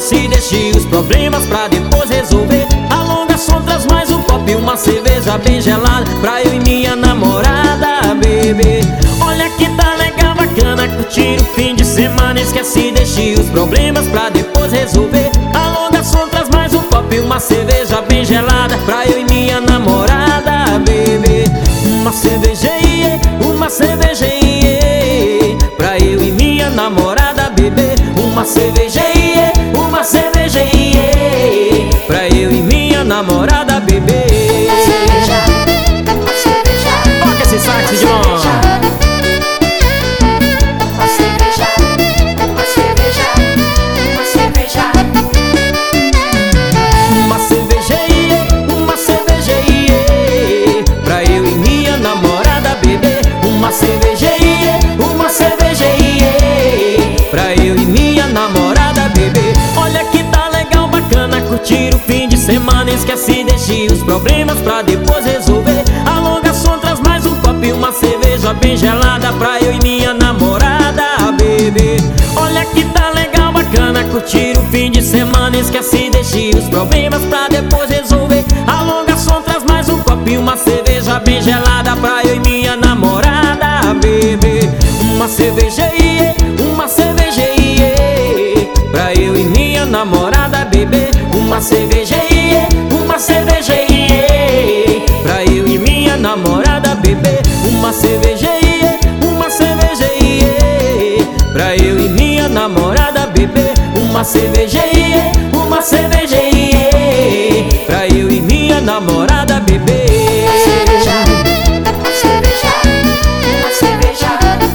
se deixe os problemas pra depois resolver. Alonga som, traz mais um copo e uma cerveja bem gelada pra eu e minha namorada beber. Olha que tá legal, bacana, curtir o fim de semana. Esquece, deixe os problemas pra depois resolver. Alonga som, traz mais um copo e uma cerveja bem gelada pra eu e minha namorada beber. Uma cerveja, uma cerveja, pra eu e minha namorada beber. Uma cerveja, uma cerveja, pra eu e minha namorada beber. Uma cerveja, toca esse sax, John. uma cerveja, uma cerveja, uma cerveja. Uma cerveja, uma cerveja, pra eu e minha namorada beber. Uma cerveja, uma cerveja, pra eu e minha namorada beber. Olha que tá legal, bacana, curtir o fim de semana. Esquece, deixe os problemas pra depois resolver. Alonga som, traz mais um copo e uma cerveja bem gelada pra eu e minha namorada beber. Olha que tá legal, bacana, curtir o fim de semana. Esquece, deixe os problemas pra depois resolver. Alonga som, traz mais um copo e uma cerveja bem gelada pra eu e minha namorada beber. Uma cerveja, uma cerveja, pra eu e minha namorada beber. Uma cerveja, uma cerveja, pra eu e minha namorada beber. Uma cerveja, uma cerveja, pra eu e minha namorada beber. Uma cerveja, uma cerveja, pra eu e minha namorada beber. Uma cerveja, uma cerveja, uma cerveja.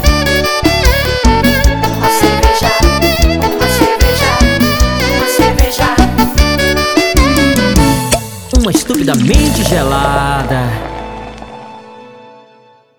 Uma cerveja, uma cerveja, uma cerveja. Uma estupidamente gelada.